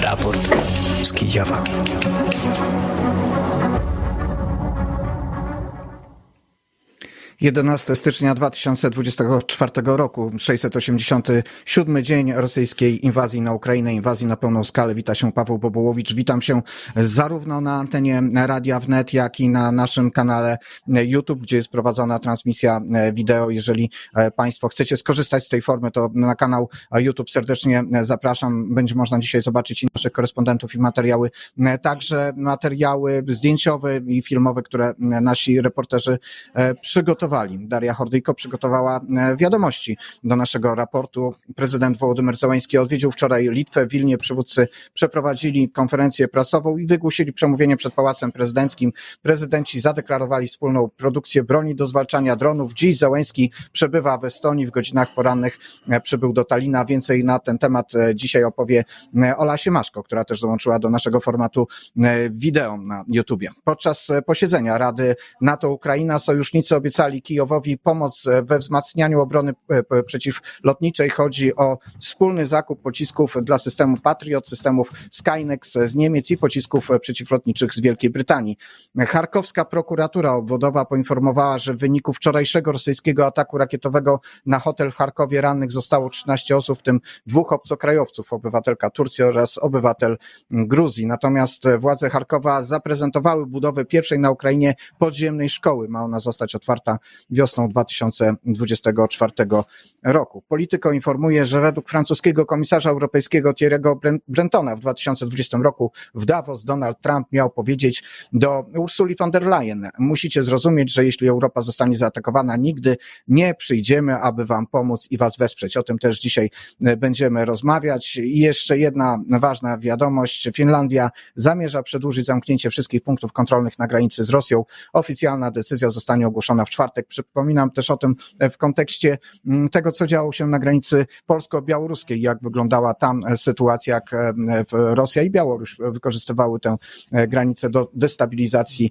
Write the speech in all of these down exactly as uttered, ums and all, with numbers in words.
Raport z Kijowa. jedenastego stycznia dwa tysiące dwudziestego czwartego roku, sześćset osiemdziesiąty siódmy dzień rosyjskiej inwazji na Ukrainę, inwazji na pełną skalę. Wita się Paweł Bobołowicz. Witam się zarówno na antenie Radia Wnet, jak i na naszym kanale YouTube, gdzie jest prowadzona transmisja wideo. Jeżeli Państwo chcecie skorzystać z tej formy, to na kanał YouTube serdecznie zapraszam. Będzie można dzisiaj zobaczyć i naszych korespondentów, i materiały, także materiały zdjęciowe i filmowe, które nasi reporterzy przygotowali. Daria Hordyjko przygotowała wiadomości do naszego raportu. Prezydent Wołodymyr Zełenski odwiedził wczoraj Litwę. W Wilnie przywódcy przeprowadzili konferencję prasową i wygłosili przemówienie przed Pałacem Prezydenckim. Prezydenci zadeklarowali wspólną produkcję broni do zwalczania dronów. Dziś Zełenski przebywa w Estonii. W godzinach porannych przybył do Talina. Więcej na ten temat dzisiaj opowie Ola Siemaszko, która też dołączyła do naszego formatu wideo na YouTubie. Podczas posiedzenia Rady NATO-Ukraina sojusznicy obiecali Kijowowi pomoc we wzmacnianiu obrony przeciwlotniczej. Chodzi o wspólny zakup pocisków dla systemu Patriot, systemów Skynex z Niemiec i pocisków przeciwlotniczych z Wielkiej Brytanii. Charkowska prokuratura obwodowa poinformowała, że w wyniku wczorajszego rosyjskiego ataku rakietowego na hotel w Charkowie rannych zostało trzynaście osób, w tym dwóch obcokrajowców, obywatelka Turcji oraz obywatel Gruzji. Natomiast władze Charkowa zaprezentowały budowę pierwszej na Ukrainie podziemnej szkoły. Ma ona zostać otwarta wiosną dwa tysiące dwudziestego czwartego roku. Polityko informuje, że według francuskiego komisarza europejskiego Thierry'ego Brentona w dwa tysiące dwudziestym roku w Davos Donald Trump miał powiedzieć do Ursuli von der Leyen: musicie zrozumieć, że jeśli Europa zostanie zaatakowana, nigdy nie przyjdziemy, aby wam pomóc i was wesprzeć. O tym też dzisiaj będziemy rozmawiać. I jeszcze jedna ważna wiadomość. Finlandia zamierza przedłużyć zamknięcie wszystkich punktów kontrolnych na granicy z Rosją. Oficjalna decyzja zostanie ogłoszona w czwartek. Przypominam też o tym w kontekście tego, co działo się na granicy polsko-białoruskiej, jak wyglądała tam sytuacja, jak Rosja i Białoruś wykorzystywały tę granicę do destabilizacji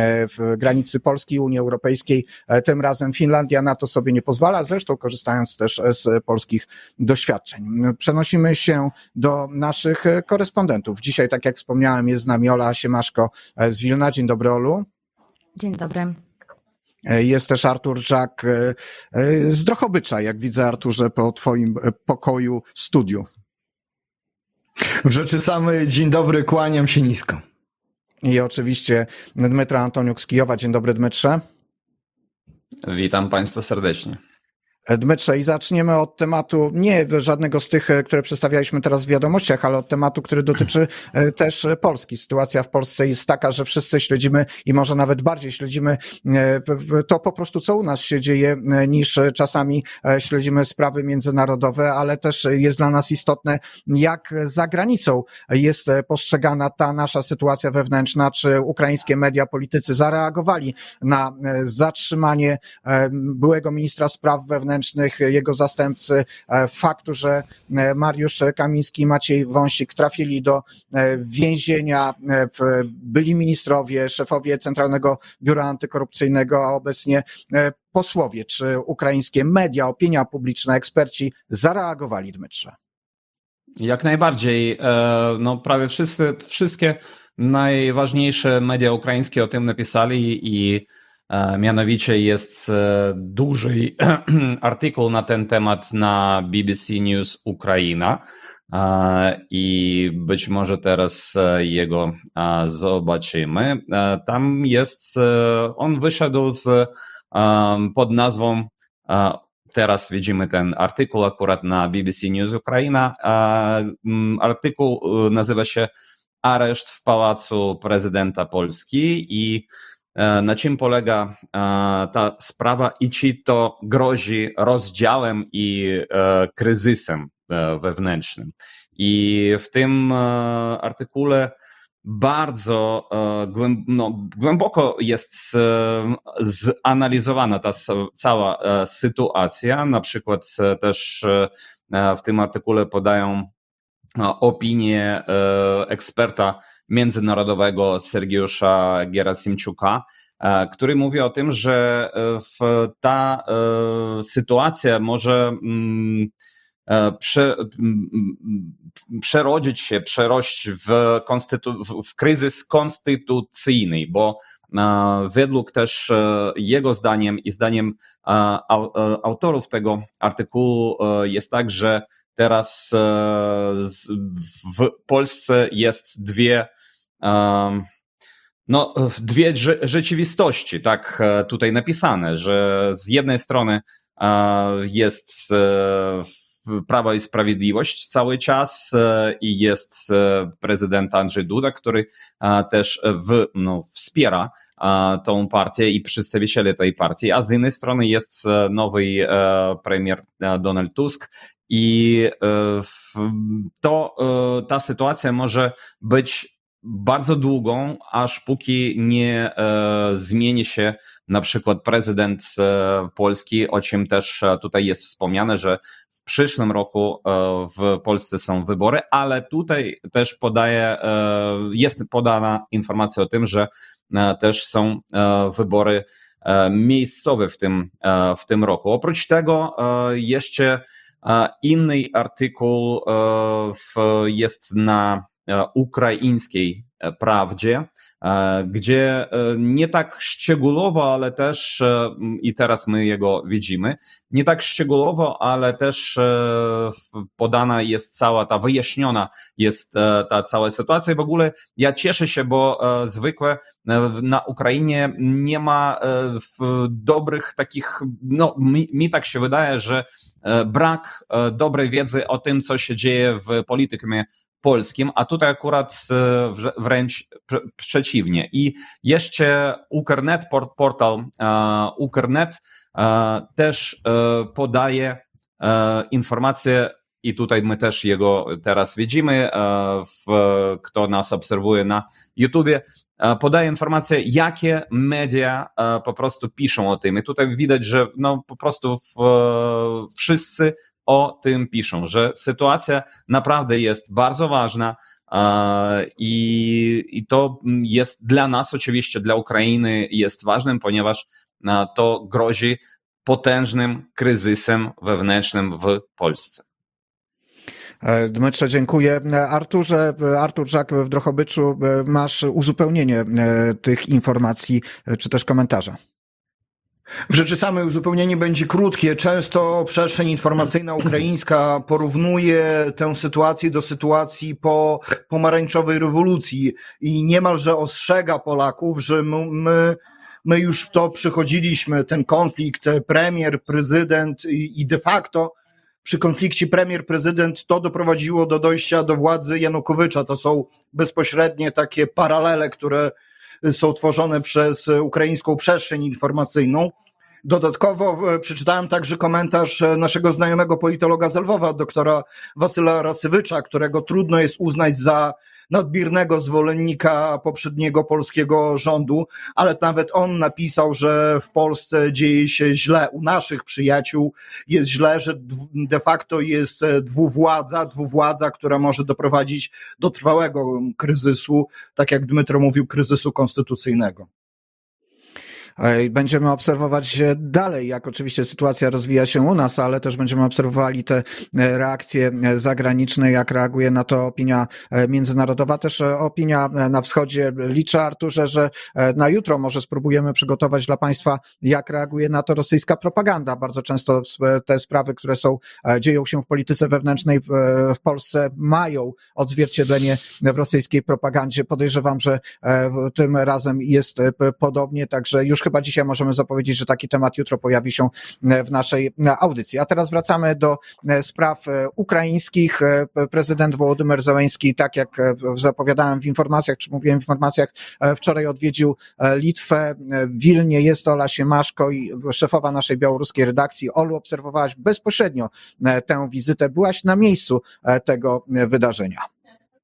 w granicy Polski i Unii Europejskiej. Tym razem Finlandia na to sobie nie pozwala, zresztą korzystając też z polskich doświadczeń. Przenosimy się do naszych korespondentów. Dzisiaj, tak jak wspomniałem, jest z nami Ola Siemaszko z Wilna. Dzień dobry, Olu. Dzień dobry. Jest też Artur Żak z Drohobycza, jak widzę, Arturze, po twoim pokoju, studiu. W rzeczy samej dzień dobry, kłaniam się nisko. I oczywiście Dmytro Antoniuk z Kijowa. Dzień dobry, Dmytrze. Witam Państwa serdecznie. Dmytrze, i zaczniemy od tematu nie żadnego z tych, które przedstawialiśmy teraz w wiadomościach, ale od tematu, który dotyczy też Polski. Sytuacja w Polsce jest taka, że wszyscy śledzimy i może nawet bardziej śledzimy to po prostu, co u nas się dzieje, niż czasami śledzimy sprawy międzynarodowe, ale też jest dla nas istotne, jak za granicą jest postrzegana ta nasza sytuacja wewnętrzna, czy ukraińskie media, politycy zareagowali na zatrzymanie byłego ministra spraw wewnętrznych, jego zastępcy, faktu, że Mariusz Kamiński i Maciej Wąsik trafili do więzienia, byli ministrowie, szefowie Centralnego Biura Antykorupcyjnego, a obecnie posłowie. Czy ukraińskie media, opinia publiczna, eksperci zareagowali, Dmytrze? Jak najbardziej. No, prawie wszyscy, wszystkie najważniejsze media ukraińskie o tym napisali i mianowicie jest duży artykuł na ten temat na B B C News Ukraina i być może teraz jego zobaczymy. Tam jest, on wyszedł z, pod nazwą, teraz widzimy ten artykuł akurat na B B C News Ukraina. Artykuł nazywa się Areszt w Pałacu Prezydenta Polski i na czym polega ta sprawa i czy to grozi rozdziałem i kryzysem wewnętrznym. I w tym artykule bardzo no, głęboko jest zanalizowana ta cała sytuacja. Na przykład też w tym artykule podają opinię eksperta międzynarodowego Sergiusza Gerasimczuka, który mówi o tym, że ta sytuacja może prze, przerodzić się, przerość w, konstytu- w kryzys konstytucyjny, bo według też jego zdaniem i zdaniem autorów tego artykułu jest tak, że teraz w Polsce jest dwie no, dwie rzeczywistości, tak tutaj napisane, że z jednej strony jest Prawo i Sprawiedliwość cały czas i jest prezydent Andrzej Duda, który też w, no, wspiera tą partię i przedstawiciele tej partii, a z innej strony jest nowy premier Donald Tusk i to ta sytuacja może być bardzo długą, aż póki nie e, zmieni się na przykład prezydent e, Polski, o czym też tutaj jest wspomniane, że w przyszłym roku e, w Polsce są wybory, ale tutaj też podaje, e, jest podana informacja o tym, że e, też są e, wybory e, miejscowe w tym, e, w tym roku. Oprócz tego e, jeszcze e, inny artykuł e, w, jest na ukraińskiej prawdzie, gdzie nie tak szczegółowo, ale też, i teraz my jego widzimy, nie tak szczegółowo, ale też podana jest cała ta, wyjaśniona jest ta cała sytuacja i w ogóle ja cieszę się, bo zwykle na Ukrainie nie ma dobrych takich, no mi, mi tak się wydaje, że brak dobrej wiedzy o tym, co się dzieje w polityce polskim, a tutaj akurat wręcz przeciwnie. I jeszcze Ukrnet, portal Ukrnet też podaje informacje i tutaj my też jego teraz widzimy, kto nas obserwuje na YouTubie, podaje informacje, jakie media po prostu piszą o tym. I tutaj widać, że no po prostu wszyscy o tym piszą, że sytuacja naprawdę jest bardzo ważna i, i to jest dla nas, oczywiście dla Ukrainy jest ważnym, ponieważ to grozi potężnym kryzysem wewnętrznym w Polsce. Dmytrze, dziękuję. Arturze, Artur Żak w Drohobyczu, masz uzupełnienie tych informacji, czy też komentarza? W rzeczy samej uzupełnienie będzie krótkie. Często przestrzeń informacyjna ukraińska porównuje tę sytuację do sytuacji po pomarańczowej rewolucji i niemalże ostrzega Polaków, że my, my już w to przychodziliśmy, ten konflikt premier, prezydent i de facto przy konflikcie premier-prezydent to doprowadziło do dojścia do władzy Janukowycza. To są bezpośrednie takie paralele, które są tworzone przez ukraińską przestrzeń informacyjną. Dodatkowo przeczytałem także komentarz naszego znajomego politologa z Lwowa, doktora Wasyla Rasywycza, którego trudno jest uznać za nadmiernego zwolennika poprzedniego polskiego rządu, ale nawet on napisał, że w Polsce dzieje się źle, u naszych przyjaciół jest źle, że de facto jest dwuwładza, dwuwładza, która może doprowadzić do trwałego kryzysu, tak jak Dmytro mówił, kryzysu konstytucyjnego. Będziemy obserwować dalej, jak oczywiście sytuacja rozwija się u nas, ale też będziemy obserwowali te reakcje zagraniczne, jak reaguje na to opinia międzynarodowa, też opinia na wschodzie. Liczę, Arturze, że na jutro może spróbujemy przygotować dla Państwa, jak reaguje na to rosyjska propaganda. Bardzo często te sprawy, które są, dzieją się w polityce wewnętrznej w Polsce, mają odzwierciedlenie w rosyjskiej propagandzie. Podejrzewam, że tym razem jest podobnie, także już chyba dzisiaj możemy zapowiedzieć, że taki temat jutro pojawi się w naszej audycji. A teraz wracamy do spraw ukraińskich. Prezydent Wołodymyr Zełenski, tak jak zapowiadałem w informacjach, czy mówiłem w informacjach, wczoraj odwiedził Litwę. W Wilnie jest Ola Siemaszko i szefowa naszej białoruskiej redakcji. Olu, obserwowałaś bezpośrednio tę wizytę, byłaś na miejscu tego wydarzenia.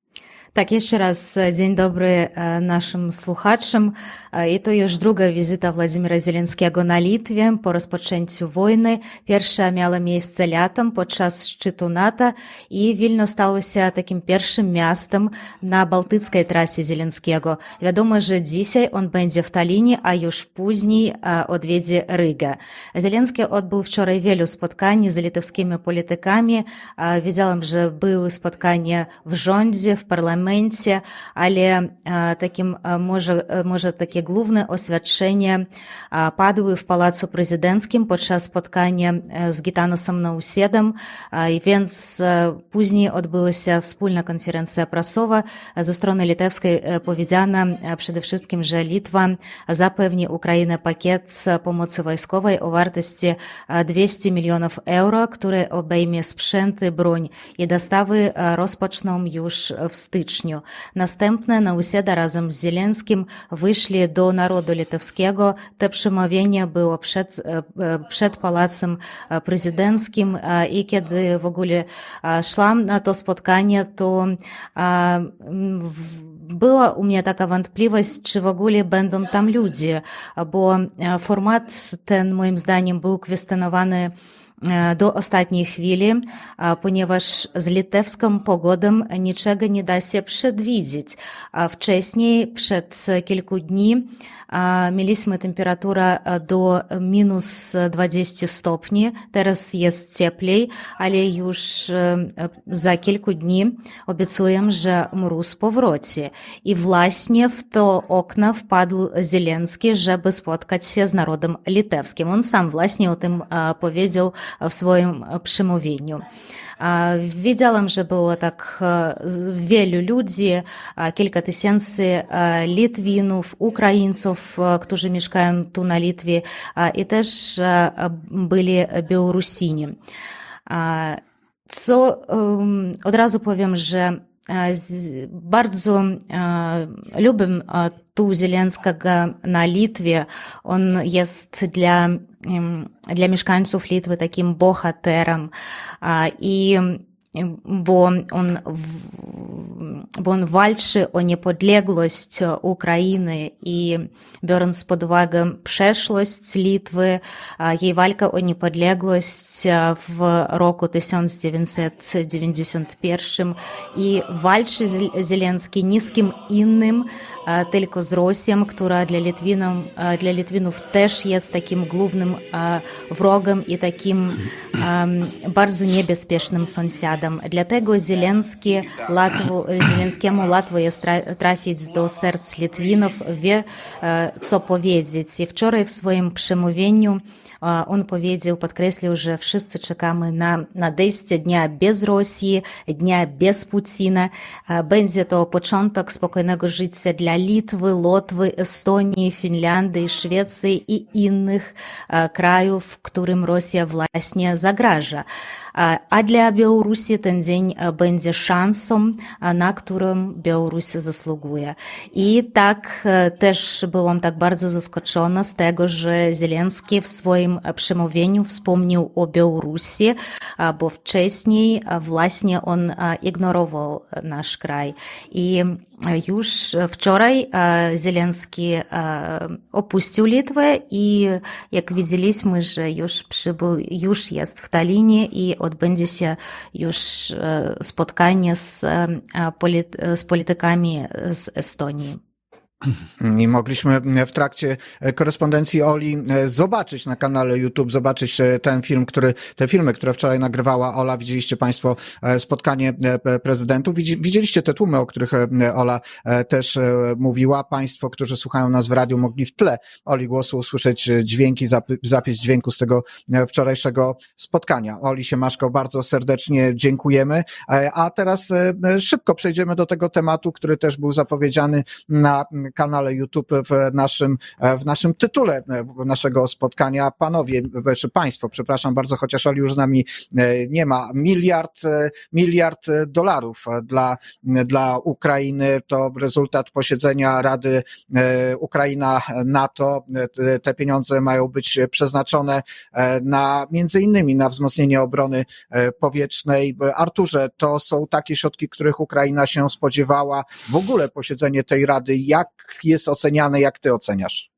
Tak, jeszcze raz dzień dobry naszym słuchaczom. I to już druga wizyta Władimira Zelenskiego na Litwie po rozpoczęciu wojny. Pierwsza miała miejsce latem podczas szczytu NATO i Wilno stało się takim pierwszym miastem na bałtyckiej trasie Zelenskiego. Wiadomo, że dzisiaj on będzie w Tallinie, a już później odwiedzi Rygę. Zelenski odbył wczoraj wielu spotkań z litewskimi politykami. Wiedziałam, że były spotkania w rządzie, w parlamencie, ale takim może, może takie główne oświadczenie padły w Pałacu Prezydenckim podczas spotkania z Gitanusem Nausėdą, więc później odbyła się wspólna konferencja prasowa. Ze strony litewskiej powiedziano przede wszystkim, że Litwa zapewni Ukrainie pakiet pomocy wojskowej o wartości dwieście milionów euro, który obejmie sprzęty, broń i dostawy rozpoczną już w styczniu. Następnie Nausėda razem z Zelenskim wyszli do narodu litewskiego. To przemawianie było przed, przed Pałacem Prezydenckim i kiedy w ogóle szłam na to spotkanie, to była u mnie taka wątpliwość, czy w ogóle będą tam ludzie, bo format ten moim zdaniem był kwestionowany do ostatniej chwili, ponieważ z litewską pogodą niczego nie da się przewidzieć. Wcześniej, przed kilku dni, mieliśmy temperaturę do minus dwadzieścia stopni, teraz jest cieplej, ale już za kilku dni obiecuję, że mróz powróci. I właśnie w to okno wpadł Zelenski, żeby spotkać się z narodem litewskim. On sam właśnie o tym powiedział w swoim przemówieniu. Wiedziałam, że było tak wielu ludzi, kilka tysięcy Litwinów, Ukraińców, którzy mieszkają tu na Litwie i też byli Białorusini. Co od razu powiem, że bardzo lubię tu Zelenskiego na Litwie. On jest dla, dla mieszkańców Litwy takim bohaterem i bo on, bo on walczy o niepodległość Ukrainy i biorąc pod uwagę przeszłość Litwy, jej walka o niepodległość w roku tysiąc dziewięćset dziewięćdziesiątym pierwszym i walczy Zelenski nie z kim innym, tylko z Rosją, która dla Litwinów, dla Litwinów też jest takim głównym wrogiem i takim bardzo niebezpiecznym sąsiadem. Dlatego Zelenski, Latwo, Zelenskiemu łatwo jest trafić do serc Litwinów, wie co powiedzieć. I wczoraj w swoim przemówieniu on powiedział, podkreślił, że wszyscy czekamy na nadejście dnia bez Rosji, dnia bez Putina. Będzie to początek spokojnego życia dla Litwy, Łotwy, Estonii, Finlandii, Szwecji i innych krajów, którym Rosja właśnie zagraża. A dla Białorusi ten dzień będzie szansą, na którą Białoruś zasługuje. I tak też byłam tak bardzo zaskoczona z tego, że Zelenski w swoim przemówieniu wspomniał o Białorusi, bo wcześniej właśnie on ignorował nasz kraj. I już wczoraj Zelenski opuścił Litwę i jak widzieliśmy, że już przybył, już jest w Tallinie i odbędzie się już spotkanie z, z politykami z Estonii. I mogliśmy w trakcie korespondencji Oli zobaczyć na kanale YouTube, zobaczyć ten film, który, te filmy, które wczoraj nagrywała Ola. Widzieliście Państwo spotkanie prezydentów. Widzieliście te tłumy, o których Ola też mówiła. Państwo, którzy słuchają nas w radiu, mogli w tle Oli głosu usłyszeć dźwięki, zapis dźwięku z tego wczorajszego spotkania. Oli Siemaszko, bardzo serdecznie dziękujemy. A teraz szybko przejdziemy do tego tematu, który też był zapowiedziany na kanale YouTube w naszym, w naszym tytule naszego spotkania. Panowie, czy państwo, przepraszam bardzo, chociaż Oli już z nami nie ma, miliard, miliard dolarów dla, dla Ukrainy to rezultat posiedzenia Rady Ukraina-NATO. Te pieniądze mają być przeznaczone na między innymi na wzmocnienie obrony powietrznej. Arturze, to są takie środki, których Ukraina się spodziewała. W ogóle posiedzenie tej Rady, jak jest oceniane, jak ty oceniasz?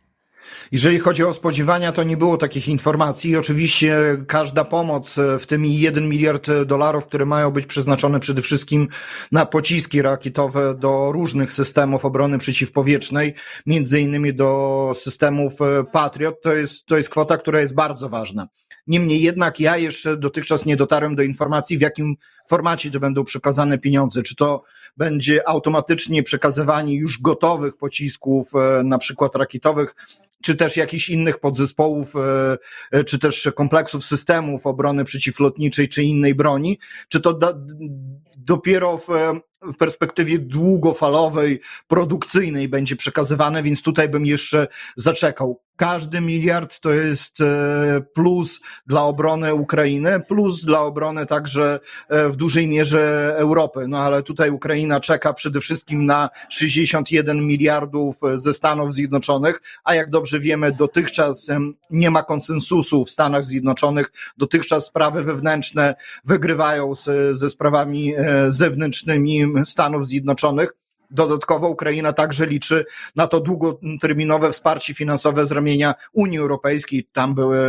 Jeżeli chodzi o spodziewania, to nie było takich informacji. Oczywiście każda pomoc, w tym jeden miliard dolarów, które mają być przeznaczone przede wszystkim na pociski rakietowe do różnych systemów obrony przeciwpowietrznej, między innymi do systemów Patriot, to jest, to jest kwota, która jest bardzo ważna. Niemniej jednak ja jeszcze dotychczas nie dotarłem do informacji, w jakim formacie to będą przekazane pieniądze. Czy to będzie automatycznie przekazywanie już gotowych pocisków, na przykład rakietowych, czy też jakichś innych podzespołów, czy też kompleksów systemów obrony przeciwlotniczej, czy innej broni, czy to da, dopiero w, w perspektywie długofalowej, produkcyjnej będzie przekazywane, więc tutaj bym jeszcze zaczekał. Każdy miliard to jest plus dla obrony Ukrainy, plus dla obrony także w dużej mierze Europy. No ale tutaj Ukraina czeka przede wszystkim na sześćdziesiąt jeden miliardów ze Stanów Zjednoczonych, a jak dobrze wiemy, dotychczas nie ma konsensusu w Stanach Zjednoczonych, dotychczas sprawy wewnętrzne wygrywają z, ze sprawami zewnętrznymi Stanów Zjednoczonych. Dodatkowo Ukraina także liczy na to długoterminowe wsparcie finansowe z ramienia Unii Europejskiej. Tam były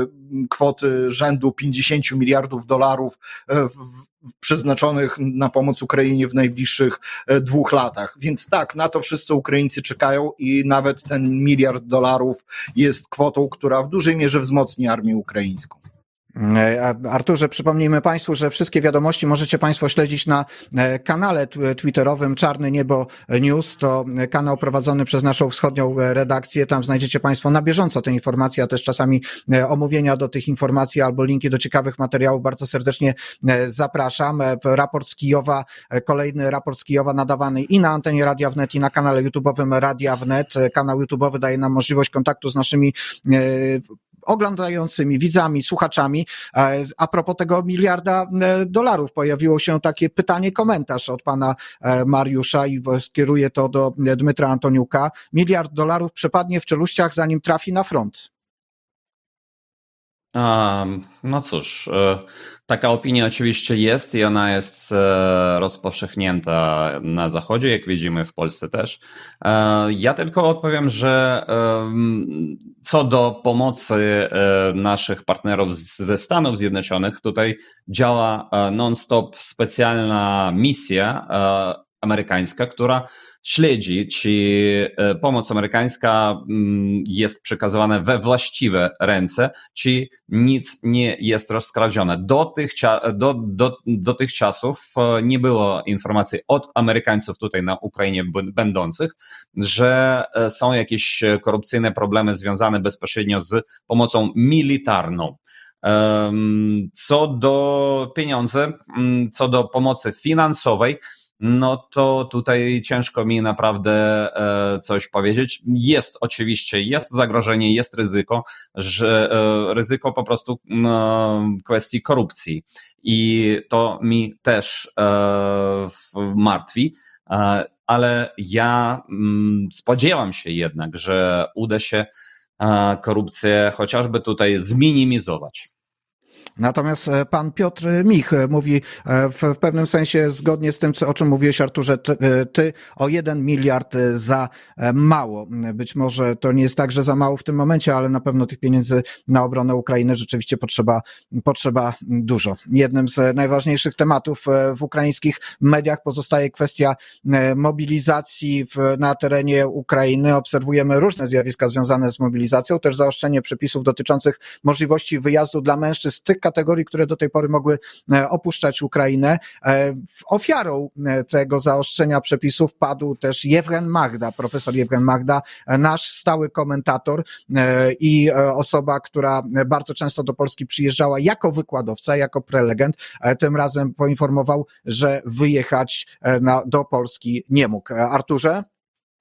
kwoty rzędu pięćdziesiąt miliardów dolarów przeznaczonych na pomoc Ukrainie w najbliższych dwóch latach. Więc tak, na to wszyscy Ukraińcy czekają i nawet ten miliard dolarów jest kwotą, która w dużej mierze wzmocni armię ukraińską. Arturze, przypomnijmy Państwu, że wszystkie wiadomości możecie Państwo śledzić na kanale twitterowym Czarne Niebo News. To kanał prowadzony przez naszą wschodnią redakcję. Tam znajdziecie Państwo na bieżąco te informacje, a też czasami omówienia do tych informacji albo linki do ciekawych materiałów. Bardzo serdecznie zapraszam. Raport z Kijowa, kolejny raport z Kijowa nadawany i na antenie Radia Wnet, i na kanale YouTube'owym Radia Wnet. Kanał YouTube'owy daje nam możliwość kontaktu z naszymi oglądającymi, widzami, słuchaczami. A propos tego miliarda dolarów pojawiło się takie pytanie, komentarz od pana Mariusza i skieruję to do Dmytra Antoniuka. Miliard dolarów przepadnie w czeluściach, zanim trafi na front. Um, no cóż, taka opinia oczywiście jest i ona jest rozpowszechnięta na Zachodzie, jak widzimy w Polsce też. Ja tylko odpowiem, że co do pomocy naszych partnerów ze Stanów Zjednoczonych, tutaj działa non-stop specjalna misja amerykańska, która śledzi, czy pomoc amerykańska jest przekazywana we właściwe ręce, czy nic nie jest rozkradzione. Do tych, do, do, do tych czasów nie było informacji od Amerykańców tutaj na Ukrainie będących, że są jakieś korupcyjne problemy związane bezpośrednio z pomocą militarną. Co do pieniędzy, co do pomocy finansowej, no to tutaj ciężko mi naprawdę coś powiedzieć. Jest oczywiście, jest zagrożenie, jest ryzyko, że ryzyko po prostu kwestii korupcji i to mi też martwi, ale ja spodziewam się jednak, że uda się korupcję chociażby tutaj zminimizować. Natomiast pan Piotr Mich mówi w pewnym sensie zgodnie z tym, o czym mówiłeś, Arturze, ty, ty o jeden miliard za mało. Być może to nie jest tak, że za mało w tym momencie, ale na pewno tych pieniędzy na obronę Ukrainy rzeczywiście potrzeba, potrzeba dużo. Jednym z najważniejszych tematów w ukraińskich mediach pozostaje kwestia mobilizacji w, na terenie Ukrainy. Obserwujemy różne zjawiska związane z mobilizacją, też zaostrzenie przepisów dotyczących możliwości wyjazdu dla mężczyzn z tych kategorii, które do tej pory mogły opuszczać Ukrainę. Ofiarą tego zaostrzenia przepisów padł też Jewgen Magda, profesor Jewgen Magda, nasz stały komentator i osoba, która bardzo często do Polski przyjeżdżała jako wykładowca, jako prelegent. Tym razem poinformował, że wyjechać na, do Polski nie mógł. Arturze?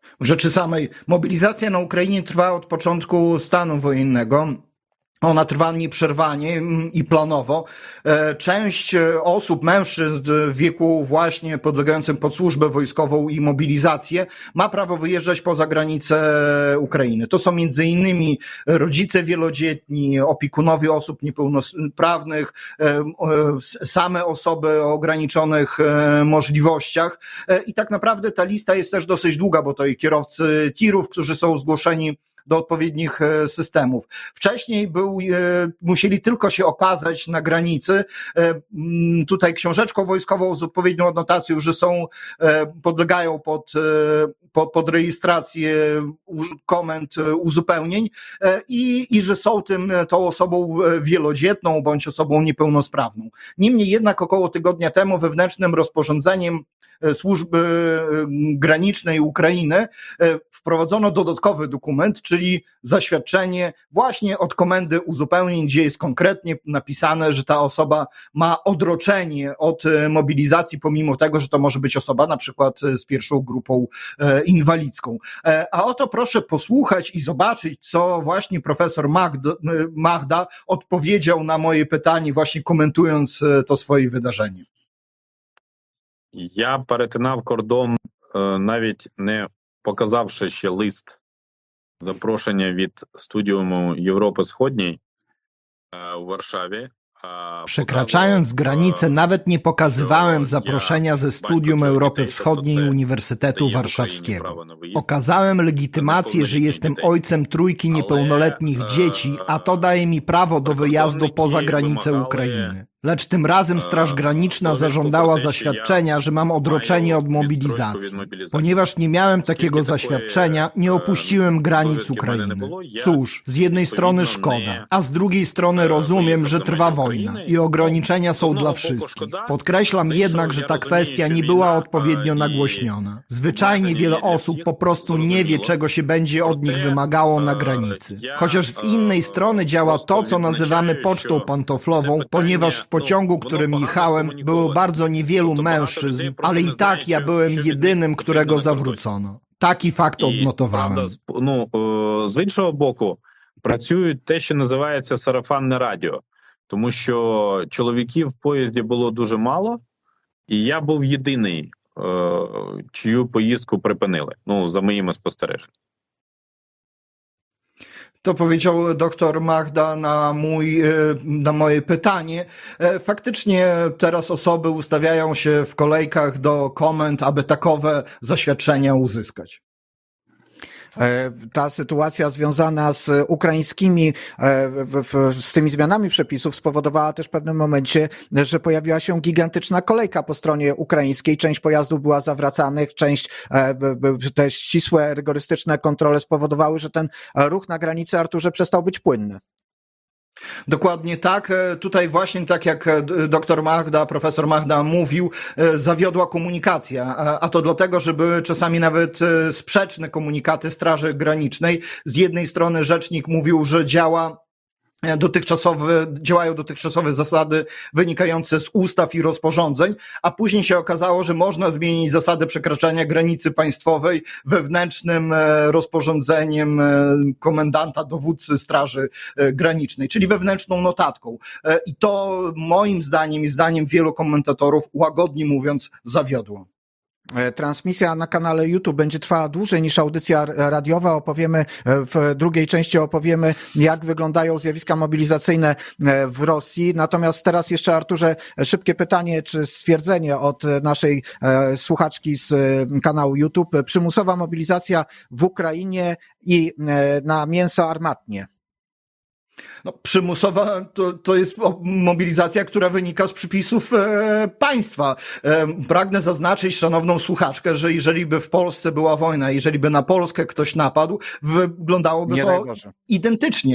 W rzeczy samej mobilizacja na Ukrainie trwa od początku stanu wojennego. Ona trwa nieprzerwanie i planowo. Część osób, mężczyzn w wieku właśnie podlegającym pod służbę wojskową i mobilizację ma prawo wyjeżdżać poza granice Ukrainy. To są między innymi rodzice wielodzietni, opiekunowie osób niepełnosprawnych, same osoby o ograniczonych możliwościach. I tak naprawdę ta lista jest też dosyć długa, bo to i kierowcy tirów, którzy są zgłoszeni do odpowiednich systemów. Wcześniej był, musieli tylko się okazać na granicy, tutaj książeczką wojskową z odpowiednią adnotacją, że są, podlegają pod, pod, pod rejestrację komend uzupełnień i, i że są tym, tą osobą wielodzietną bądź osobą niepełnosprawną. Niemniej jednak około tygodnia temu wewnętrznym rozporządzeniem Służby Granicznej Ukrainy wprowadzono dodatkowy dokument, czyli zaświadczenie właśnie od komendy uzupełnień, gdzie jest konkretnie napisane, że ta osoba ma odroczenie od mobilizacji, pomimo tego, że to może być osoba na przykład z pierwszą grupą inwalidzką. A oto proszę posłuchać i zobaczyć, co właśnie profesor Magda, Magda odpowiedział na moje pytanie, właśnie komentując to swoje wydarzenie. Я перетинав кордон, навіть не показавши ще лист запрошення від студіуму Європи Сходній у Варшаві. Przekraczając granicę, nawet nie pokazywałem zaproszenia ze Studium Europy Wschodniej Uniwersytetu Warszawskiego. Okazałem legitymację, że jestem ojcem trójki niepełnoletnich dzieci, a to daje mi prawo do wyjazdu poza granicę Ukrainy. Lecz tym razem Straż Graniczna zażądała zaświadczenia, że mam odroczenie od mobilizacji. Ponieważ nie miałem takiego zaświadczenia, nie opuściłem granic Ukrainy. Cóż, z jednej strony szkoda, a z drugiej strony rozumiem, że trwa wojna i ograniczenia są dla wszystkich. Podkreślam jednak, że ta kwestia nie była odpowiednio nagłośniona. Zwyczajnie wiele osób po prostu nie wie, czego się będzie od nich wymagało na granicy. Chociaż z innej strony działa to, co nazywamy pocztą pantoflową, ponieważ w pociągu, którym jechałem, było bardzo niewielu mężczyzn, ale i tak ja byłem jedynym, którego zawrócono. Taki fakt odnotowałem. Ну, з іншого боку, працюють те, що називається сарафанне радіо. Тому що чоловіків в поїзді було дуже мало, і я був єдиний, чию поїздку припинили, ну, за моїми спостереженнями. To powiedział doktor Magda na, mój, na moje pytanie. Faktycznie teraz osoby ustawiają się w kolejkach do komend, aby takowe zaświadczenia uzyskać. Ta sytuacja związana z ukraińskimi, z tymi zmianami przepisów spowodowała też w pewnym momencie, że pojawiła się gigantyczna kolejka po stronie ukraińskiej. Część pojazdów była zawracanych, część, te ścisłe, rygorystyczne kontrole spowodowały, że ten ruch na granicy, Arturze, przestał być płynny. Dokładnie tak. Tutaj właśnie tak jak doktor Magda, profesor Magda mówił, zawiodła komunikacja, a to dlatego, że były czasami nawet sprzeczne komunikaty Straży Granicznej. Z jednej strony rzecznik mówił, że działa dotychczasowe, działają dotychczasowe zasady wynikające z ustaw i rozporządzeń, a później się okazało, że można zmienić zasady przekraczania granicy państwowej wewnętrznym rozporządzeniem komendanta, dowódcy Straży Granicznej, czyli wewnętrzną notatką. I to moim zdaniem i zdaniem wielu komentatorów, łagodnie mówiąc, zawiodło. Transmisja na kanale YouTube będzie trwała dłużej niż audycja radiowa. Opowiemy, w drugiej części opowiemy, jak wyglądają zjawiska mobilizacyjne w Rosji. Natomiast teraz jeszcze, Arturze, szybkie pytanie czy stwierdzenie od naszej słuchaczki z kanału YouTube. Przymusowa mobilizacja w Ukrainie i na mięso armatnie. No, przymusowa to, to jest mobilizacja, która wynika z przepisów e, państwa. E, pragnę zaznaczyć szanowną słuchaczkę, że jeżeli by w Polsce była wojna, jeżeli by na Polskę ktoś napadł, wyglądało by to identycznie.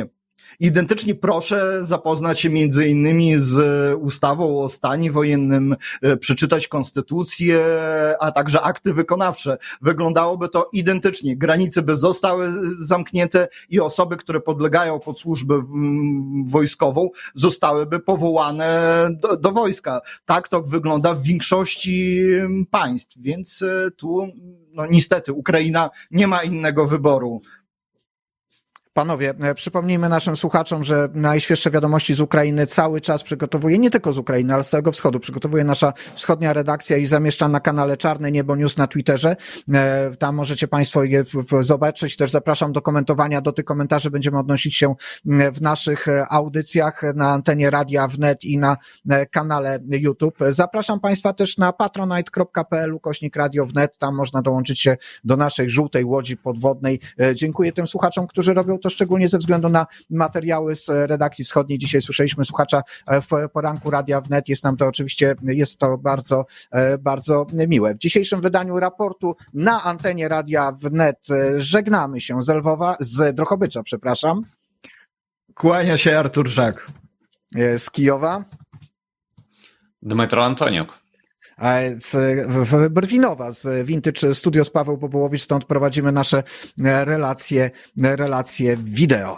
Identycznie proszę zapoznać się między innymi z ustawą o stanie wojennym, przeczytać konstytucję, a także akty wykonawcze. Wyglądałoby to identycznie. Granice by zostały zamknięte i osoby, które podlegają pod służbę wojskową, zostałyby powołane do, do wojska. Tak to wygląda w większości państw, więc tu no niestety Ukraina nie ma innego wyboru. Panowie, przypomnijmy naszym słuchaczom, że najświeższe wiadomości z Ukrainy cały czas przygotowuje, nie tylko z Ukrainy, ale z całego wschodu, przygotowuje nasza wschodnia redakcja i zamieszcza na kanale Czarne Niebo News na Twitterze. Tam możecie Państwo je zobaczyć. Też zapraszam do komentowania. Do tych komentarzy będziemy odnosić się w naszych audycjach na antenie Radia Wnet i na kanale YouTube. Zapraszam Państwa też na patronite kropka p l ukośnik Radio Wnet. Tam można dołączyć się do naszej żółtej łodzi podwodnej. Dziękuję tym słuchaczom, którzy robią to szczególnie ze względu na materiały z redakcji wschodniej. Dzisiaj słyszeliśmy słuchacza w poranku Radia Wnet. Jest nam to oczywiście, jest to bardzo, bardzo miłe. W dzisiejszym wydaniu raportu na antenie Radia Wnet żegnamy się z Lwowa, z Drohobycza, przepraszam. Kłania się Artur Żak. Z Kijowa. Dmytro Antoniuk. Z Brwinowa, z Vintage Studios Paweł Bobołowicz, stąd prowadzimy nasze relacje, relacje wideo.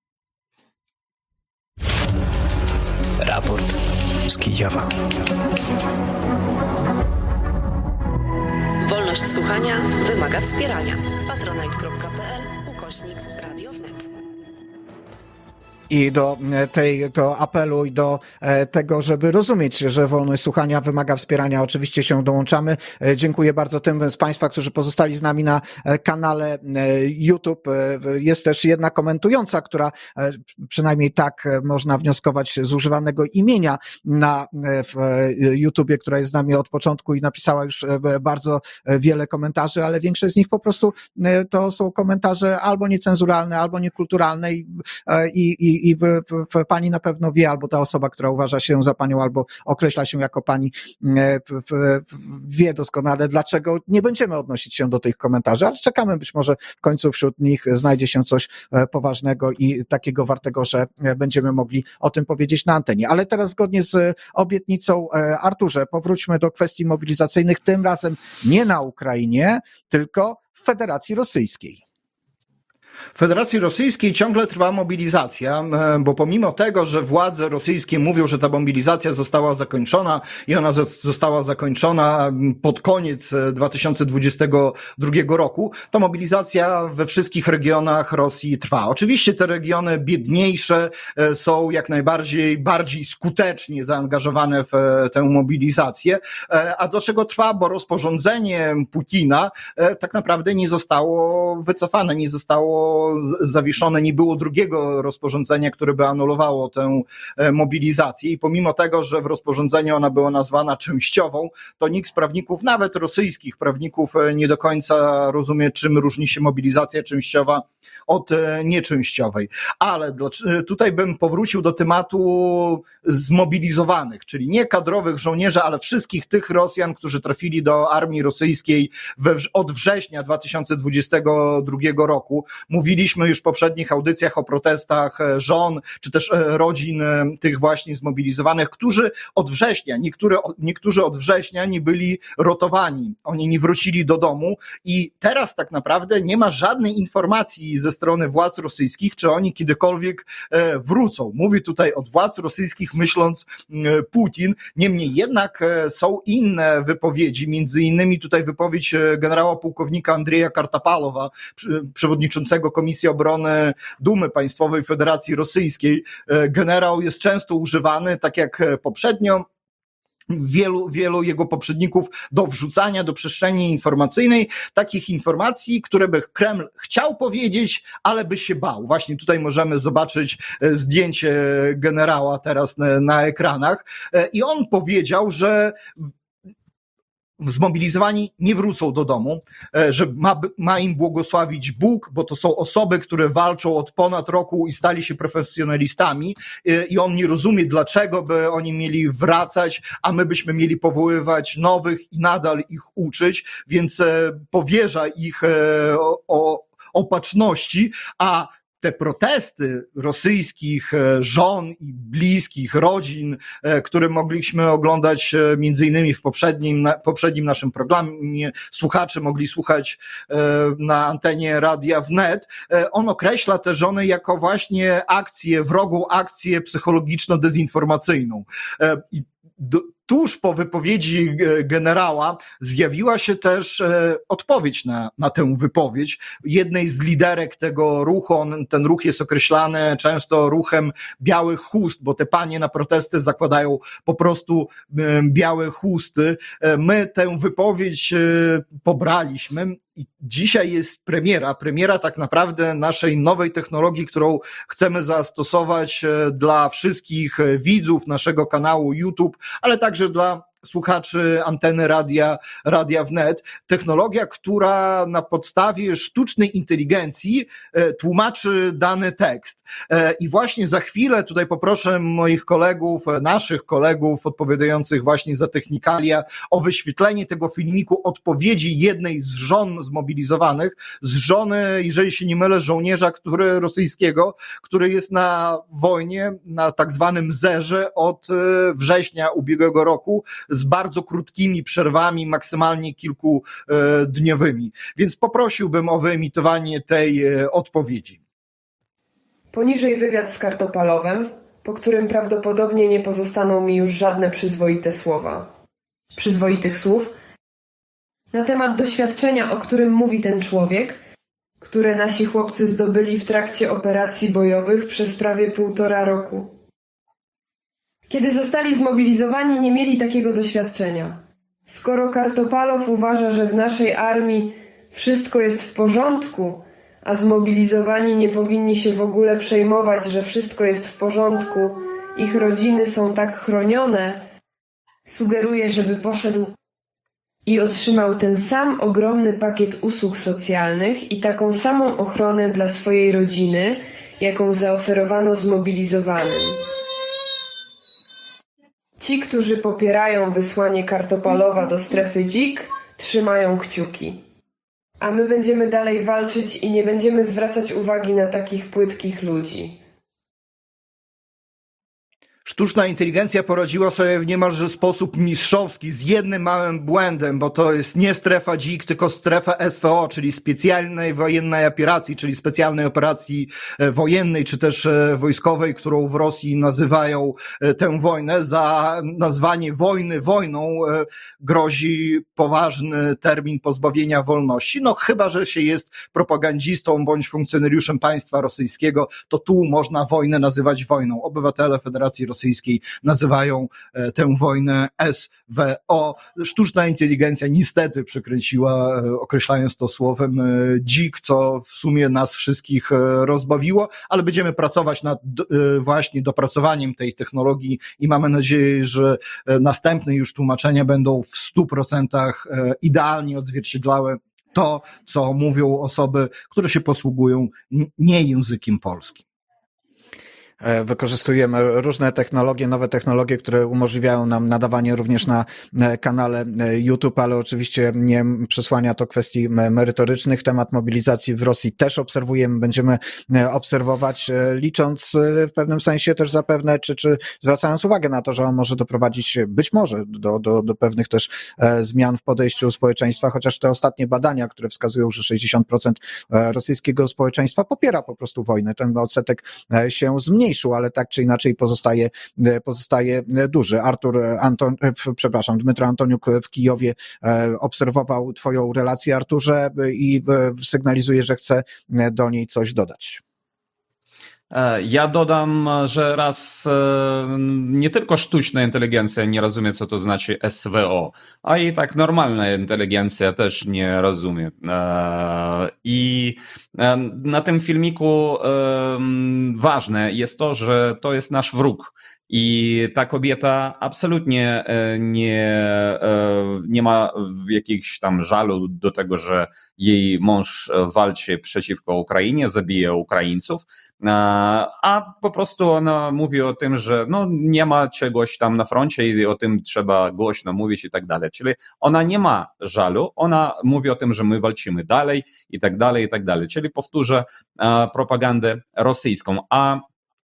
Raport z Kijowa. Wolność słuchania wymaga wspierania. patronite kropka p l ukośnik Radio Wnet. I do tego apelu i do tego, żeby rozumieć, że wolność słuchania wymaga wspierania, oczywiście się dołączamy. Dziękuję bardzo tym z Państwa, którzy pozostali z nami na kanale YouTube. Jest też jedna komentująca, która przynajmniej tak można wnioskować z używanego imienia na w YouTubie, która jest z nami od początku i napisała już bardzo wiele komentarzy, ale większość z nich po prostu to są komentarze albo niecenzuralne, albo niekulturalne i, i I pani na pewno wie, albo ta osoba, która uważa się za panią, albo określa się jako pani, wie doskonale, dlaczego nie będziemy odnosić się do tych komentarzy, ale czekamy, być może w końcu wśród nich znajdzie się coś poważnego i takiego wartego, że będziemy mogli o tym powiedzieć na antenie. Ale teraz zgodnie z obietnicą, Arturze, powróćmy do kwestii mobilizacyjnych, tym razem nie na Ukrainie, tylko w Federacji Rosyjskiej. W Federacji Rosyjskiej ciągle trwa mobilizacja, bo pomimo tego, że władze rosyjskie mówią, że ta mobilizacja została zakończona i ona została zakończona pod koniec dwa tysiące dwudziestego drugiego roku, to mobilizacja we wszystkich regionach Rosji trwa. Oczywiście te regiony biedniejsze są jak najbardziej bardziej skutecznie zaangażowane w tę mobilizację. A dlaczego trwa? Bo rozporządzenie Putina tak naprawdę nie zostało wycofane, nie zostało zawieszone, nie było drugiego rozporządzenia, które by anulowało tę mobilizację i pomimo tego, że w rozporządzeniu ona była nazwana częściową, to nikt z prawników, nawet rosyjskich prawników, nie do końca rozumie, czym różni się mobilizacja częściowa od nieczęściowej. Ale tutaj bym powrócił do tematu zmobilizowanych, czyli nie kadrowych żołnierzy, ale wszystkich tych Rosjan, którzy trafili do armii rosyjskiej we, od września dwa tysiące dwudziestego drugiego roku. Mówiliśmy już w poprzednich audycjach o protestach żon, czy też rodzin tych właśnie zmobilizowanych, którzy od września, niektóre, niektórzy od września nie byli rotowani. Oni nie wrócili do domu i teraz tak naprawdę nie ma żadnej informacji ze strony władz rosyjskich, czy oni kiedykolwiek wrócą. Mówi tutaj od władz rosyjskich myśląc Putin. Niemniej jednak są inne wypowiedzi, między innymi tutaj wypowiedź generała pułkownika Andrzeja Kartapalowa, przewodniczącego Komisji Obrony Dumy Państwowej Federacji Rosyjskiej. Generał jest często używany, tak jak poprzednio, wielu, wielu jego poprzedników do wrzucania do przestrzeni informacyjnej takich informacji, które by Kreml chciał powiedzieć, ale by się bał. Właśnie tutaj możemy zobaczyć zdjęcie generała teraz na, na ekranach i on powiedział, że zmobilizowani nie wrócą do domu, że ma, ma im błogosławić Bóg, bo to są osoby, które walczą od ponad roku i stali się profesjonalistami i on nie rozumie, dlaczego by oni mieli wracać, a my byśmy mieli powoływać nowych i nadal ich uczyć, więc powierza ich o, o opatrzności, a te protesty rosyjskich żon i bliskich, rodzin, które mogliśmy oglądać między innymi w poprzednim, poprzednim naszym programie, słuchacze mogli słuchać na antenie Radia Wnet, on określa te żony jako właśnie akcję, wrogą akcję psychologiczno-dezinformacyjną. I do, tuż po wypowiedzi generała zjawiła się też odpowiedź na, na tę wypowiedź jednej z liderek tego ruchu. On, ten ruch jest określany często ruchem białych chust, bo te panie na protesty zakładają po prostu białe chusty. My tę wypowiedź pobraliśmy. I dzisiaj jest premiera, premiera tak naprawdę naszej nowej technologii, którą chcemy zastosować dla wszystkich widzów naszego kanału YouTube, ale także dla słuchaczy anteny radia, radia Wnet. Technologia, która na podstawie sztucznej inteligencji tłumaczy dany tekst. I właśnie za chwilę tutaj poproszę moich kolegów, naszych kolegów odpowiadających właśnie za technikalia o wyświetlenie tego filmiku odpowiedzi jednej z żon zmobilizowanych, z żony, jeżeli się nie mylę, żołnierza, który rosyjskiego, który jest na wojnie, na tak zwanym zerze od września ubiegłego roku, z bardzo krótkimi przerwami, maksymalnie kilkudniowymi. Więc poprosiłbym o wyemitowanie tej odpowiedzi. Poniżej wywiad z Kartopalowem, po którym prawdopodobnie nie pozostaną mi już żadne przyzwoite słowa. Przyzwoitych słów na temat doświadczenia, o którym mówi ten człowiek, które nasi chłopcy zdobyli w trakcie operacji bojowych przez prawie półtora roku. Kiedy zostali zmobilizowani, nie mieli takiego doświadczenia. Skoro Kartopalow uważa, że w naszej armii wszystko jest w porządku, a zmobilizowani nie powinni się w ogóle przejmować, że wszystko jest w porządku, ich rodziny są tak chronione, sugeruje, żeby poszedł i otrzymał ten sam ogromny pakiet usług socjalnych i taką samą ochronę dla swojej rodziny, jaką zaoferowano zmobilizowanym. Ci, którzy popierają wysłanie Kartopalowa do strefy dzik, trzymają kciuki. A my będziemy dalej walczyć i nie będziemy zwracać uwagi na takich płytkich ludzi. Sztuczna inteligencja poradziła sobie w niemalże sposób mistrzowski z jednym małym błędem, bo to jest nie strefa dzik, tylko strefa S V O, czyli specjalnej wojennej operacji, czyli specjalnej operacji wojennej, czy też wojskowej, którą w Rosji nazywają tę wojnę. Za nazwanie wojny wojną grozi poważny termin pozbawienia wolności. No chyba, że się jest propagandzistą bądź funkcjonariuszem państwa rosyjskiego, to tu można wojnę nazywać wojną. Obywatele Federacji Rosyjskiej Rosyjskiej nazywają tę wojnę S V O. Sztuczna inteligencja niestety przekręciła, określając to słowem dzik, co w sumie nas wszystkich rozbawiło, ale będziemy pracować nad właśnie dopracowaniem tej technologii i mamy nadzieję, że następne już tłumaczenia będą w stu procentach idealnie odzwierciedlały to, co mówią osoby, które się posługują nie językiem polskim. Wykorzystujemy różne technologie, nowe technologie, które umożliwiają nam nadawanie również na kanale YouTube, ale oczywiście nie przesłania to kwestii merytorycznych. Temat mobilizacji w Rosji też obserwujemy, będziemy obserwować, licząc w pewnym sensie też zapewne, czy, czy zwracając uwagę na to, że on może doprowadzić być może do, do, do pewnych też zmian w podejściu społeczeństwa, chociaż te ostatnie badania, które wskazują, że sześćdziesiąt procent rosyjskiego społeczeństwa popiera po prostu wojnę, ten odsetek się zmniejszył. Ale tak czy inaczej pozostaje, pozostaje duży. Artur Anton, przepraszam, Dmytro Antoniuk w Kijowie obserwował twoją relację, Arturze, i sygnalizuje, że chce do niej coś dodać. Ja dodam, że raz nie tylko sztuczna inteligencja nie rozumie, co to znaczy S V O, a i tak normalna inteligencja też nie rozumie. I na tym filmiku ważne jest to, że to jest nasz wróg. I ta kobieta absolutnie nie, nie ma jakiegoś tam żalu do tego, że jej mąż walczy przeciwko Ukrainie, zabija Ukraińców, a po prostu ona mówi o tym, że no nie ma czegoś tam na froncie i o tym trzeba głośno mówić i tak dalej. Czyli ona nie ma żalu, ona mówi o tym, że my walczymy dalej i tak dalej, i tak dalej. Czyli powtórzę propagandę rosyjską. A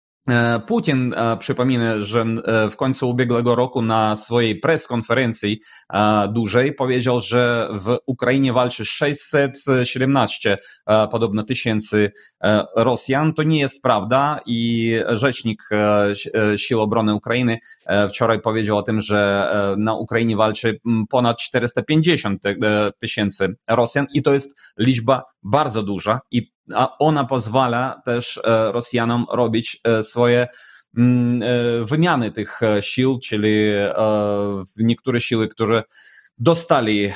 Putin, przypomnę, że w końcu ubiegłego roku na swojej press-konferencji dużej powiedział, że w Ukrainie walczy sześćset siedemnaście podobno tysięcy Rosjan. To nie jest prawda i rzecznik Sił Obrony Ukrainy wczoraj powiedział o tym, że na Ukrainie walczy ponad czterysta pięćdziesiąt tysięcy Rosjan i to jest liczba bardzo duża i a ona pozwala też Rosjanom robić swoje wymiany tych sił, czyli niektóre siły, które dostali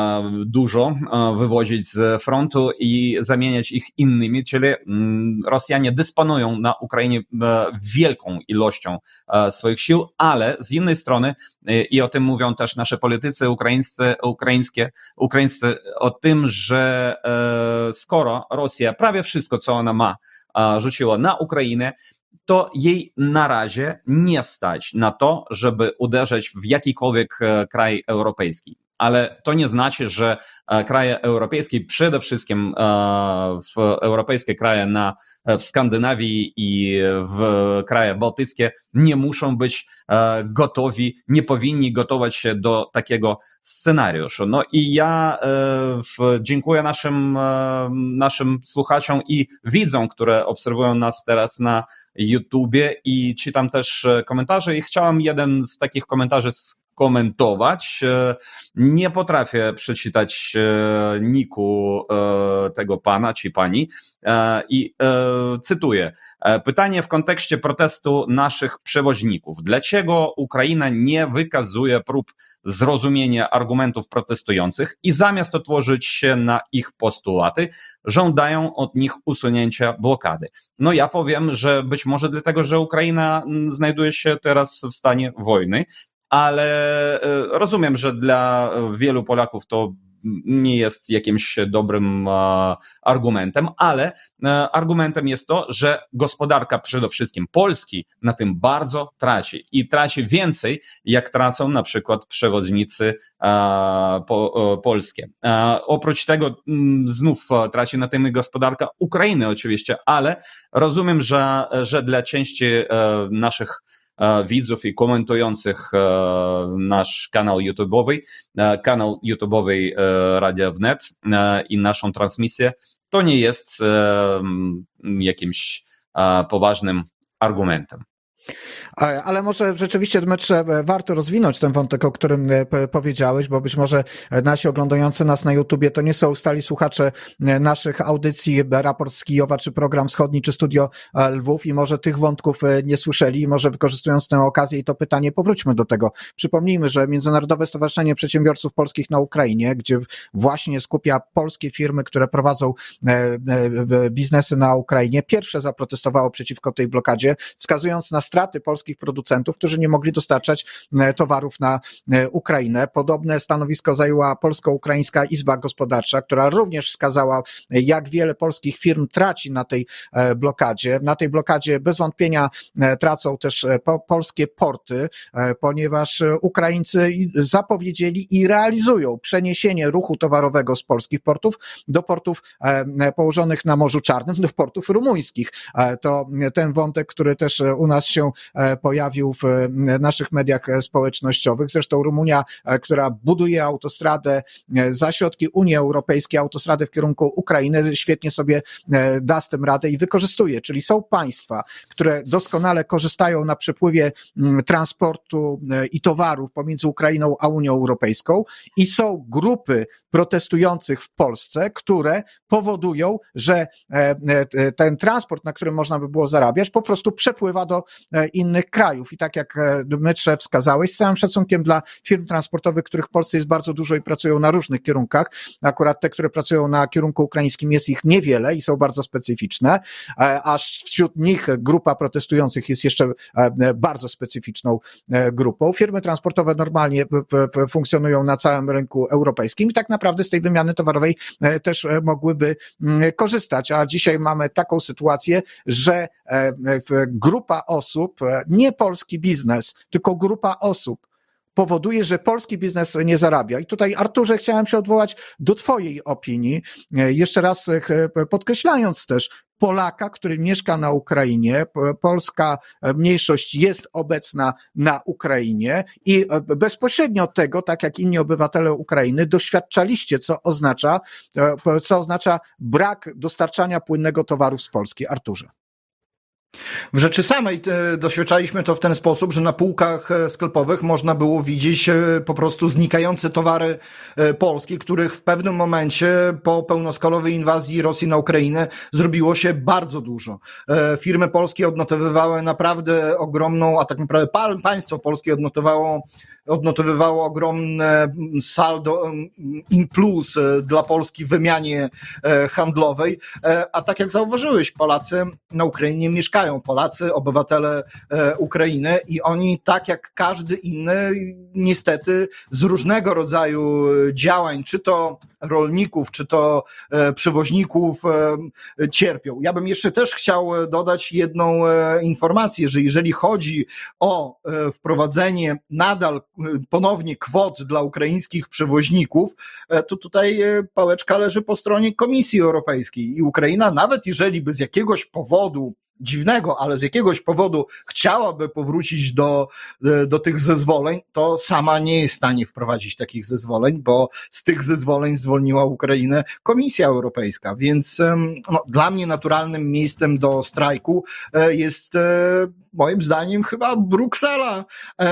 dużo, wywozić z frontu i zamieniać ich innymi, czyli Rosjanie dysponują na Ukrainie wielką ilością swoich sił, ale z innej strony, i o tym mówią też nasze politycy ukraińscy, ukraińskie, ukraińscy o tym, że skoro Rosja prawie wszystko, co ona ma, rzuciła na Ukrainę, to jej na razie nie stać na to, żeby uderzyć w jakikolwiek kraj europejski. Ale to nie znaczy, że kraje europejskie, przede wszystkim w europejskie kraje na, w Skandynawii i w kraje bałtyckie nie muszą być gotowi, nie powinni gotować się do takiego scenariusza. No i ja dziękuję naszym, naszym słuchaczom i widzom, które obserwują nas teraz na YouTubie i czytam też komentarze i chciałem jeden z takich komentarzy komentować. Nie potrafię przeczytać niku tego pana czy pani i cytuję. Pytanie w kontekście protestu naszych przewoźników. Dlaczego Ukraina nie wykazuje prób zrozumienia argumentów protestujących i zamiast otworzyć się na ich postulaty, żądają od nich usunięcia blokady? No ja powiem, że być może dlatego, że Ukraina znajduje się teraz w stanie wojny, ale rozumiem, że dla wielu Polaków to nie jest jakimś dobrym argumentem, ale argumentem jest to, że gospodarka przede wszystkim Polski na tym bardzo traci i traci więcej, jak tracą na przykład przewoźnicy polskie. Oprócz tego znów traci na tym gospodarka Ukrainy oczywiście, ale rozumiem, że, że dla części naszych widzów i komentujących nasz kanał YouTube'owy, kanał YouTube'owy Radia Wnet i naszą transmisję, to nie jest jakimś poważnym argumentem. Ale może rzeczywiście, Dmytrze, warto rozwinąć ten wątek, o którym powiedziałeś, bo być może nasi oglądający nas na YouTubie to nie są stali słuchacze naszych audycji Raport z Kijowa, czy Program Wschodni, czy Studio Lwów i może tych wątków nie słyszeli i może wykorzystując tę okazję i to pytanie powróćmy do tego. Przypomnijmy, że Międzynarodowe Stowarzyszenie Przedsiębiorców Polskich na Ukrainie, gdzie właśnie skupia polskie firmy, które prowadzą biznesy na Ukrainie, pierwsze zaprotestowało przeciwko tej blokadzie, wskazując na straty polskich producentów, którzy nie mogli dostarczać towarów na Ukrainę. Podobne stanowisko zajęła Polsko-Ukraińska Izba Gospodarcza, która również wskazała, jak wiele polskich firm traci na tej blokadzie. Na tej blokadzie bez wątpienia tracą też polskie porty, ponieważ Ukraińcy zapowiedzieli i realizują przeniesienie ruchu towarowego z polskich portów do portów położonych na Morzu Czarnym, do portów rumuńskich. To ten wątek, który też u nas się pojawił w naszych mediach społecznościowych. Zresztą Rumunia, która buduje autostradę za środki Unii Europejskiej, autostradę w kierunku Ukrainy, świetnie sobie da z tym radę i wykorzystuje. Czyli są państwa, które doskonale korzystają na przepływie transportu i towarów pomiędzy Ukrainą a Unią Europejską i są grupy protestujących w Polsce, które powodują, że ten transport, na którym można by było zarabiać, po prostu przepływa do innych krajów. I tak jak Dmytrze wskazałeś, z całym szacunkiem dla firm transportowych, których w Polsce jest bardzo dużo i pracują na różnych kierunkach, akurat te, które pracują na kierunku ukraińskim, jest ich niewiele i są bardzo specyficzne, aż wśród nich grupa protestujących jest jeszcze bardzo specyficzną grupą. Firmy transportowe normalnie funkcjonują na całym rynku europejskim i tak naprawdę z tej wymiany towarowej też mogłyby korzystać, a dzisiaj mamy taką sytuację, że grupa osób, nie polski biznes, tylko grupa osób powoduje, że polski biznes nie zarabia. I tutaj, Arturze, chciałem się odwołać do twojej opinii, jeszcze raz podkreślając też, Polaka, który mieszka na Ukrainie, polska mniejszość jest obecna na Ukrainie i bezpośrednio od tego, tak jak inni obywatele Ukrainy, doświadczaliście, co oznacza, co oznacza brak dostarczania płynnego towaru z Polski. Arturze. W rzeczy samej doświadczaliśmy to w ten sposób, że na półkach sklepowych można było widzieć po prostu znikające towary polskie, których w pewnym momencie po pełnoskalowej inwazji Rosji na Ukrainę zrobiło się bardzo dużo. Firmy polskie odnotowywały naprawdę ogromną, a tak naprawdę państwo polskie odnotowało odnotowywało ogromne saldo in plus dla Polski w wymianie handlowej, a tak jak zauważyłeś, Polacy na Ukrainie mieszkają, Polacy, obywatele Ukrainy i oni tak jak każdy inny niestety z różnego rodzaju działań, czy to rolników, czy to przewoźników cierpią. Ja bym jeszcze też chciał dodać jedną informację, że jeżeli chodzi o wprowadzenie nadal ponownie kwot dla ukraińskich przewoźników, to tutaj pałeczka leży po stronie Komisji Europejskiej i Ukraina, nawet jeżeli by z jakiegoś powodu dziwnego, ale z jakiegoś powodu chciałaby powrócić do, do tych zezwoleń, to sama nie jest w stanie wprowadzić takich zezwoleń, bo z tych zezwoleń zwolniła Ukrainę Komisja Europejska, więc no, dla mnie naturalnym miejscem do strajku jest moim zdaniem chyba Bruksela,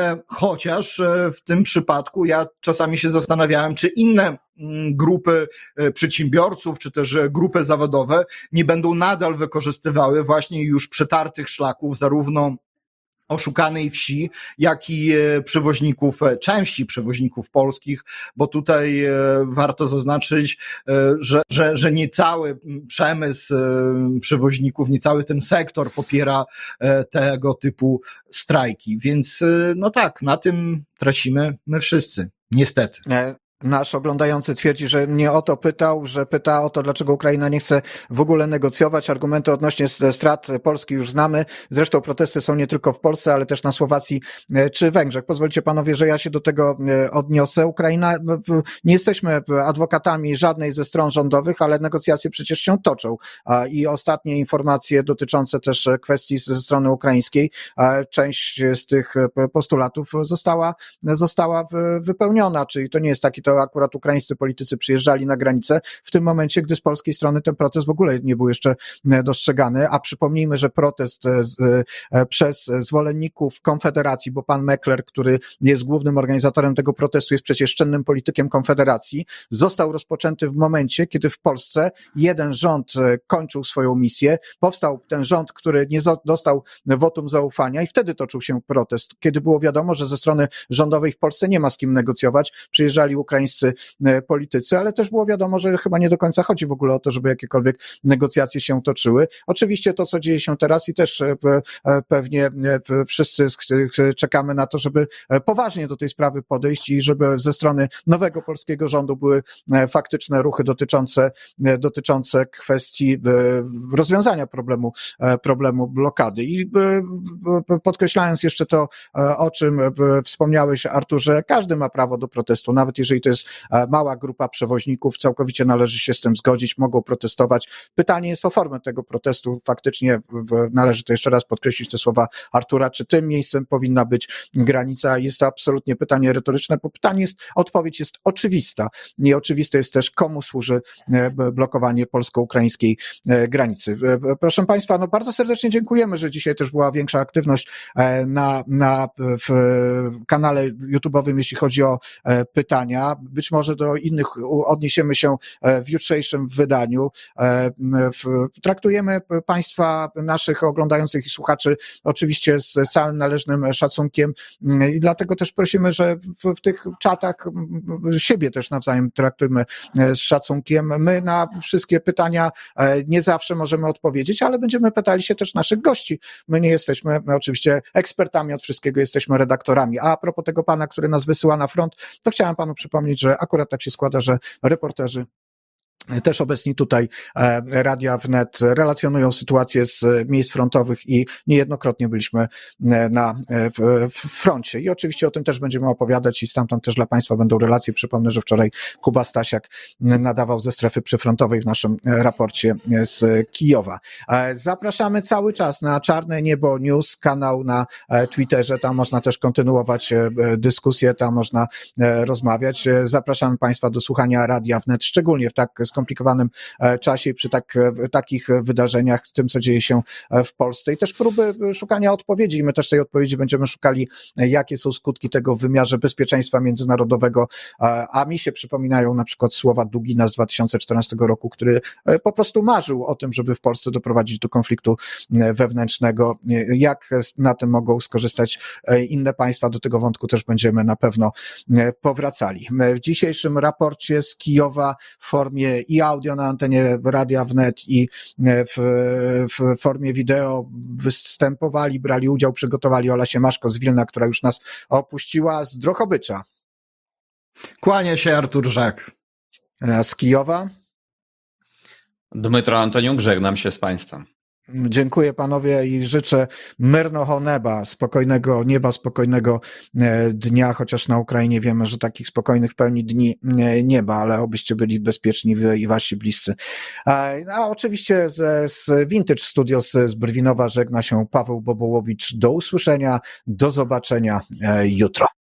chociaż w tym przypadku ja czasami się zastanawiałem, czy inne grupy przedsiębiorców, czy też grupy zawodowe nie będą nadal wykorzystywały właśnie już przetartych szlaków, zarówno oszukanej wsi, jak i przewoźników, części przewoźników polskich, bo tutaj warto zaznaczyć, że, że, że nie cały przemysł przewoźników, nie cały ten sektor popiera tego typu strajki, więc no tak, na tym tracimy my wszyscy, niestety. Nasz oglądający twierdzi, że nie o to pytał, że pyta o to, dlaczego Ukraina nie chce w ogóle negocjować. Argumenty odnośnie strat Polski już znamy. Zresztą protesty są nie tylko w Polsce, ale też na Słowacji czy Węgrzech. Pozwólcie panowie, że ja się do tego odniosę. Ukraina, nie jesteśmy adwokatami żadnej ze stron rządowych, ale negocjacje przecież się toczą. I ostatnie informacje dotyczące też kwestii ze strony ukraińskiej, część z tych postulatów została, została wypełniona, czyli to nie jest taki to akurat ukraińscy politycy przyjeżdżali na granicę w tym momencie, gdy z polskiej strony ten protest w ogóle nie był jeszcze dostrzegany, a przypomnijmy, że protest z, przez zwolenników Konfederacji, bo pan Meckler, który jest głównym organizatorem tego protestu, jest przecież czynnym politykiem Konfederacji, został rozpoczęty w momencie, kiedy w Polsce jeden rząd kończył swoją misję, powstał ten rząd, który nie dostał wotum zaufania i wtedy toczył się protest, kiedy było wiadomo, że ze strony rządowej w Polsce nie ma z kim negocjować, przyjeżdżali ukraińscy politycy, ale też było wiadomo, że chyba nie do końca chodzi w ogóle o to, żeby jakiekolwiek negocjacje się toczyły. Oczywiście to, co dzieje się teraz i też pewnie wszyscy czekamy na to, żeby poważnie do tej sprawy podejść i żeby ze strony nowego polskiego rządu były faktyczne ruchy dotyczące, dotyczące kwestii rozwiązania problemu, problemu blokady. I podkreślając jeszcze to, o czym wspomniałeś, Arturze, każdy ma prawo do protestu, nawet jeżeli to jest mała grupa przewoźników, całkowicie należy się z tym zgodzić, mogą protestować. Pytanie jest o formę tego protestu. Faktycznie należy to jeszcze raz podkreślić te słowa Artura, czy tym miejscem powinna być granica? Jest to absolutnie pytanie retoryczne, bo pytanie jest, odpowiedź jest oczywista. Nieoczywiste jest też, komu służy blokowanie polsko-ukraińskiej granicy. Proszę Państwa, no bardzo serdecznie dziękujemy, że dzisiaj też była większa aktywność na, na w kanale YouTube'owym, jeśli chodzi o pytania. być może do innych odniesiemy się w jutrzejszym wydaniu. Traktujemy Państwa, naszych oglądających i słuchaczy oczywiście z całym należnym szacunkiem i dlatego też prosimy, że w, w tych czatach siebie też nawzajem traktujmy z szacunkiem. My na wszystkie pytania nie zawsze możemy odpowiedzieć, ale będziemy pytali się też naszych gości. My nie jesteśmy my oczywiście ekspertami od wszystkiego, jesteśmy redaktorami. A a propos tego pana, który nas wysyła na front, to chciałem panu przypomnieć, że akurat tak się składa, że reporterzy też obecni tutaj Radia Wnet relacjonują sytuację z miejsc frontowych i niejednokrotnie byliśmy na w, w froncie. I oczywiście o tym też będziemy opowiadać i stamtąd też dla Państwa będą relacje. Przypomnę, że wczoraj Kuba Stasiak nadawał ze strefy przyfrontowej w naszym raporcie z Kijowa. Zapraszamy cały czas na Czarne Niebo News, kanał na Twitterze. Tam można też kontynuować dyskusję, tam można rozmawiać. Zapraszamy Państwa do słuchania Radia Wnet, szczególnie w tak skomplikowanym czasie i przy tak, takich wydarzeniach, tym co dzieje się w Polsce i też próby szukania odpowiedzi i my też tej odpowiedzi będziemy szukali, jakie są skutki tego w wymiarze bezpieczeństwa międzynarodowego, a mi się przypominają na przykład słowa Dugina z dwa tysiące czternastego roku, który po prostu marzył o tym, żeby w Polsce doprowadzić do konfliktu wewnętrznego. Jak na tym mogą skorzystać inne państwa, do tego wątku też będziemy na pewno powracali. W dzisiejszym raporcie z Kijowa w formie i audio na antenie Radia Wnet i w, w formie wideo występowali, brali udział, przygotowali Ola Siemaszko z Wilna, która już nas opuściła, z Drohobycza. Kłania się Artur Żak. Z Kijowa. Dmytro Antoniuk, żegnam się z Państwem. Dziękuję panowie i życzę myrnego neba, spokojnego nieba, spokojnego dnia, chociaż na Ukrainie wiemy, że takich spokojnych w pełni dni nie ma, ale obyście byli bezpieczni wy i wasi bliscy. A oczywiście z, z Vintage Studios z Brwinowa żegna się Paweł Bobołowicz. Do usłyszenia, do zobaczenia jutro.